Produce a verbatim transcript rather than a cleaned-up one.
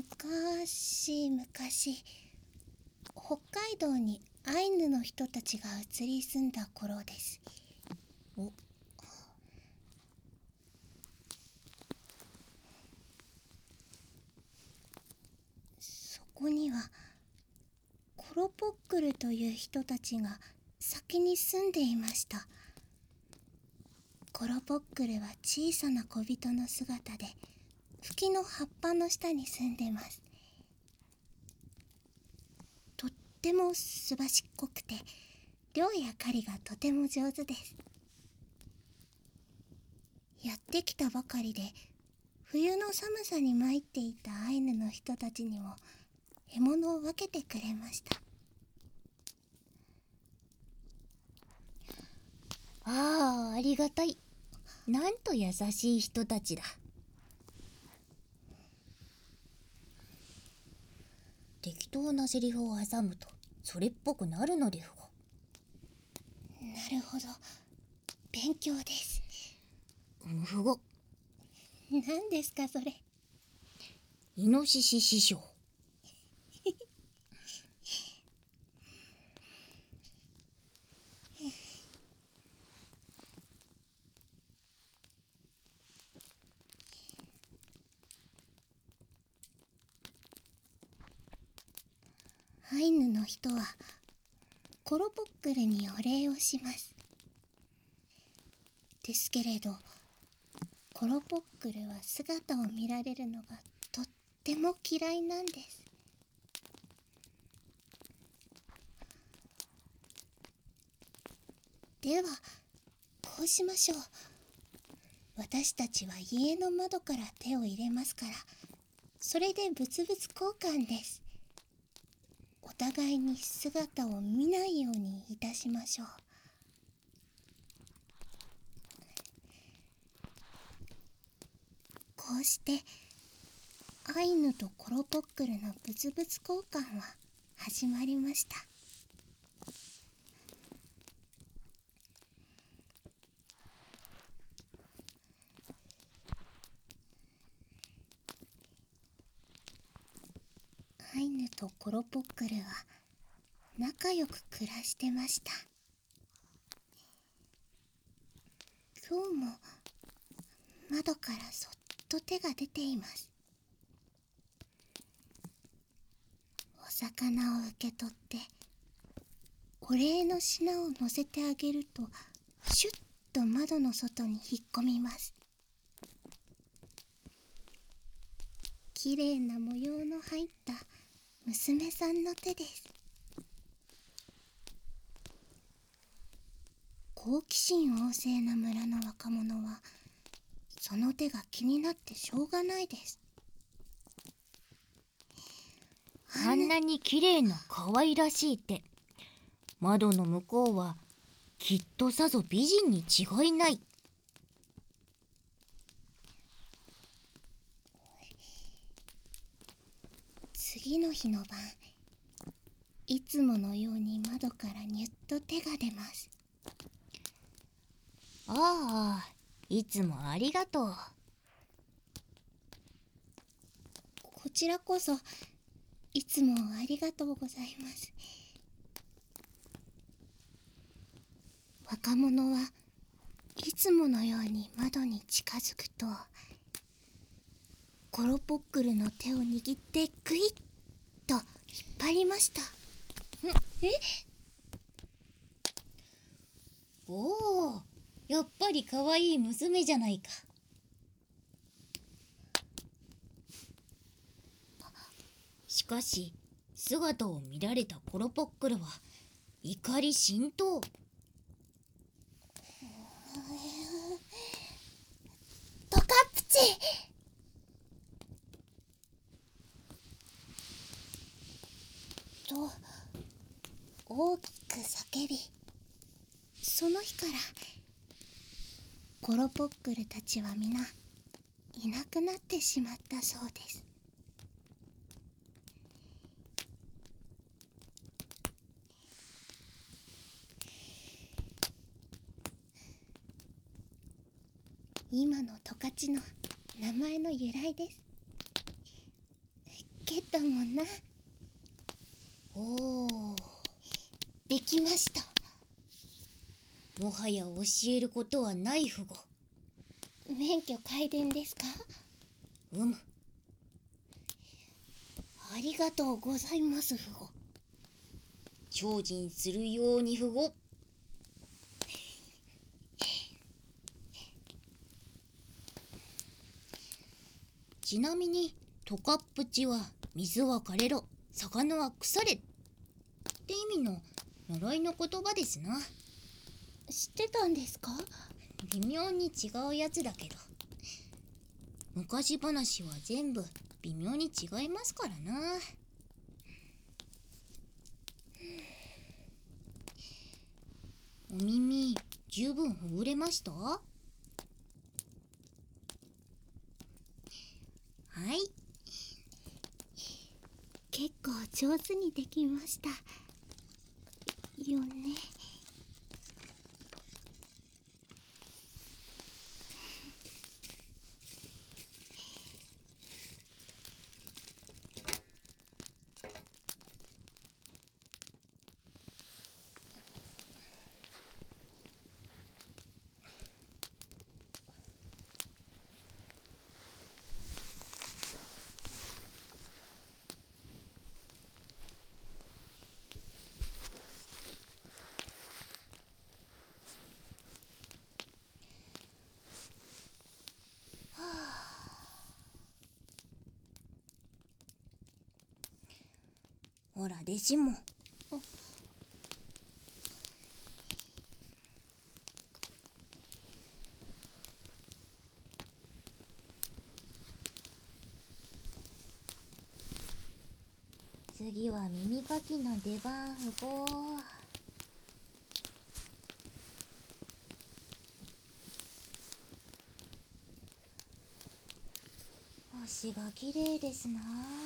昔々、北海道にアイヌの人たちが移り住んだ頃です。 おそこにはコロポックルという人たちが先に住んでいました。コロポックルは小さな小人の姿で、茎の葉っぱの下に住んでます。とってもすばしっこくて、猟や狩りがとても上手です。やってきたばかりで、冬の寒さに参っていたアイヌの人たちにも獲物を分けてくれました。 ああ、ありがたい。なんと優しい人たちだ。適当なセリフを挟むとそれっぽくなるのでふご。 なるほど、勉強です。 むふご。 何ですかそれ。 イノシシ師匠。 アイヌの人はコロポックルにお礼をします。ですけれど、コロポックルは姿を見られるのがとっても嫌いなんです。ではこうしましょう。私たちは家の窓から手を入れますから、それで物々交換です。お互いに姿を見ないようにいたしましょう。こうしてアイヌとコロポックルの物々交換は始まりました。アイヌとコロポックルは仲良く暮らしてました。今日も窓からそっと手が出ています。お魚を受け取ってお礼の品を乗せてあげると、シュッと窓の外に引っ込みます。きれいな模様の入った娘さんの手です。好奇心旺盛な村の若者はその手が気になってしょうがないです。 あんなに綺麗な可愛らしい手。窓の向こうはきっとさぞ美人に違いない。 次の日の晩、いつものように窓からにゅっと手が出ます。 ああ、いつもありがとう。 こちらこそいつもありがとうございます。若者はいつものように窓に近づくと、コロポックルの手を握ってグイッと引っ張りました。え？ おお、やっぱり可愛い娘じゃないか。しかし姿を見られたコロポックルは怒り心頭。 ドカップチと大きく叫び、その日からコロポックルたちは皆いなくなってしまったそうです。今の十勝の名前の由来です。 けたもんな。 おお、 できました。 もはや教えることはないふご。 免許改伝ですか？ うむ。 ありがとうございますふご。 精進するようにふご。ちなみにトカップチは水は枯れろ、魚は腐れって意味の呪いの言葉ですな。 知ってたんですか？ 微妙に違うやつだけど、昔話は全部微妙に違いますからな。お耳十分ほぐれました？はい。 結構上手にできましたよね。 ほら弟子も。次は耳かきの出番ふご。星が綺麗ですなあ。